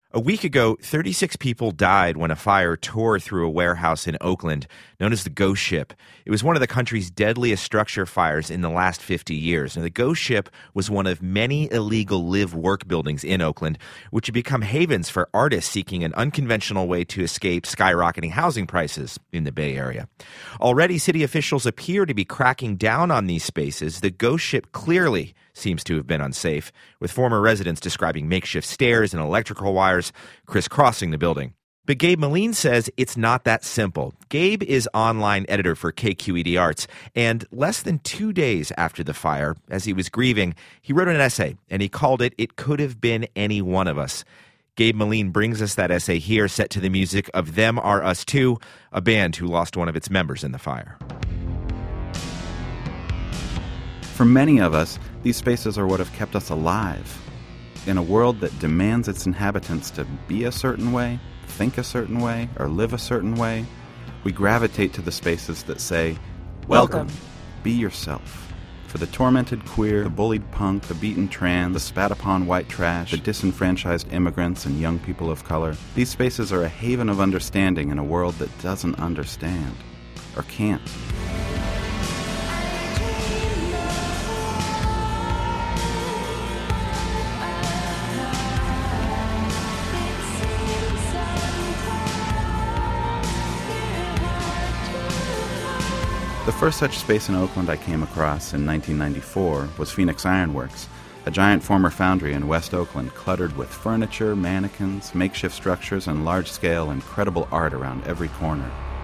A week ago, 36 people died when a fire tore through a warehouse in Oakland, known as the Ghost Ship. It was one of the country's deadliest structure fires in the last 50 years. And the Ghost Ship was one of many illegal live-work buildings in Oakland, which had become havens for artists seeking an unconventional way to escape skyrocketing housing prices in the Bay Area. Already, city officials appear to be cracking down on these spaces. The Ghost Ship clearly seems to have been unsafe, with former residents describing makeshift stairs and electrical wires crisscrossing the building. But Gabe Meline says it's not that simple. Gabe is online editor for KQED Arts, and less than 2 days after the fire, as he was grieving, he wrote an essay, and he called it "It Could Have Been Any One of Us." Gabe Meline brings us that essay here, set to the music of Them Are Us Too, a band who lost one of its members in the fire. For many of us, these spaces are what have kept us alive. In a world that demands its inhabitants to be a certain way, think a certain way, or live a certain way, we gravitate to the spaces that say, "Welcome, be yourself." For the tormented queer, the bullied punk, the beaten trans, the spat upon white trash, the disenfranchised immigrants and young people of color, these spaces are a haven of understanding in a world that doesn't understand, or can't. The first such space in Oakland I came across in 1994 was Phoenix Ironworks, a giant former foundry in West Oakland cluttered with furniture, mannequins, makeshift structures, and large-scale, incredible art around every corner.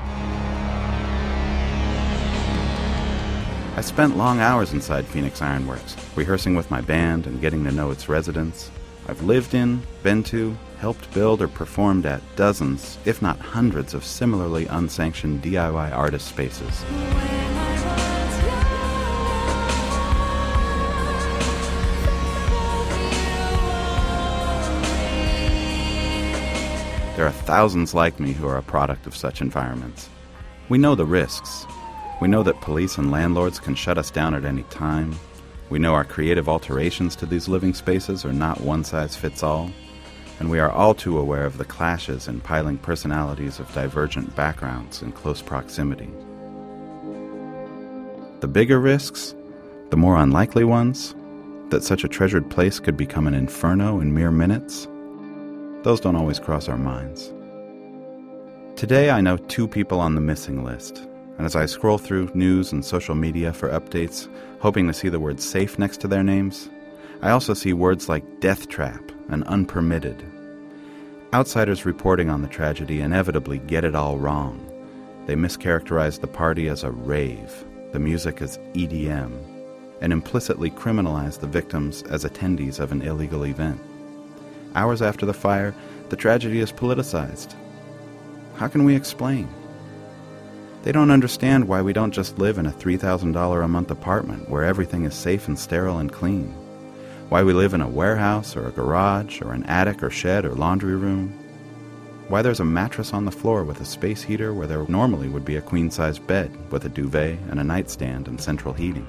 I spent long hours inside Phoenix Ironworks, rehearsing with my band and getting to know its residents. I've lived in, been to, helped build or performed at dozens, if not hundreds, of similarly unsanctioned DIY artist spaces. There are thousands like me who are a product of such environments. We know the risks. We know that police and landlords can shut us down at any time. We know our creative alterations to these living spaces are not one-size-fits-all. And we are all too aware of the clashes and piling personalities of divergent backgrounds in close proximity. The bigger risks, the more unlikely ones, that such a treasured place could become an inferno in mere minutes, those don't always cross our minds. Today I know 2 people on the missing list, and as I scroll through news and social media for updates, hoping to see the word safe next to their names, I also see words like death trap and unpermitted. Outsiders reporting on the tragedy inevitably get it all wrong. They mischaracterize the party as a rave, the music as EDM, and implicitly criminalize the victims as attendees of an illegal event. Hours after the fire, the tragedy is politicized. How can we explain? They don't understand why we don't just live in a $3,000 a month apartment where everything is safe and sterile and clean. Why we live in a warehouse or a garage or an attic or shed or laundry room. Why there's a mattress on the floor with a space heater where there normally would be a queen-size bed with a duvet and a nightstand and central heating.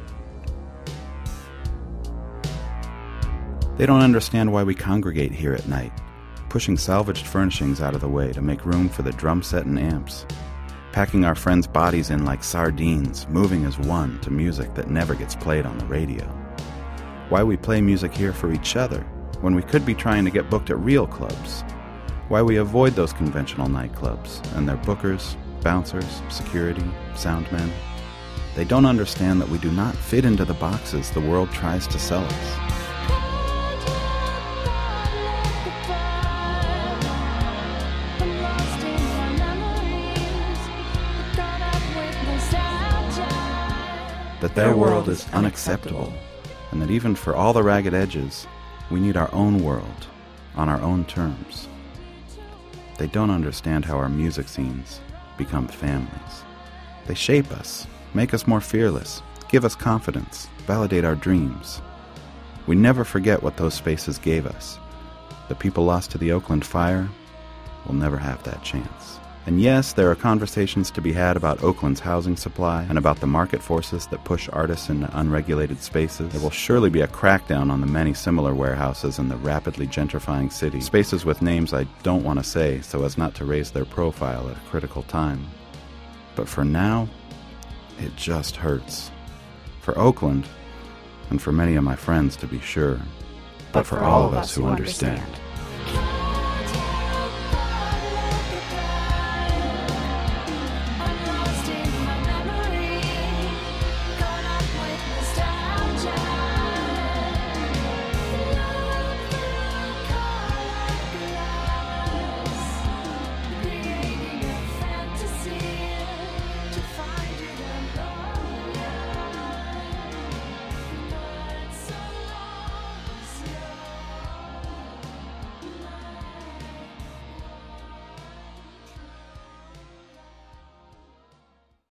They don't understand why we congregate here at night, pushing salvaged furnishings out of the way to make room for the drum set and amps, packing our friends' bodies in like sardines, moving as one to music that never gets played on the radio. Why we play music here for each other when we could be trying to get booked at real clubs. Why we avoid those conventional nightclubs and their bookers, bouncers, security, sound men. They don't understand that we do not fit into the boxes the world tries to sell us. That their world is unacceptable, and that even for all the ragged edges, we need our own world, on our own terms. They don't understand how our music scenes become families. They shape us, make us more fearless, give us confidence, validate our dreams. We never forget what those spaces gave us. The people lost to the Oakland fire will never have that chance And yes, there are conversations to be had about Oakland's housing supply and about the market forces that push artists into unregulated spaces. There will surely be a crackdown on the many similar warehouses in the rapidly gentrifying city, spaces with names I don't want to say so as not to raise their profile at a critical time. But for now, it just hurts. For Oakland, and for many of my friends to be sure, but for all of us who understand.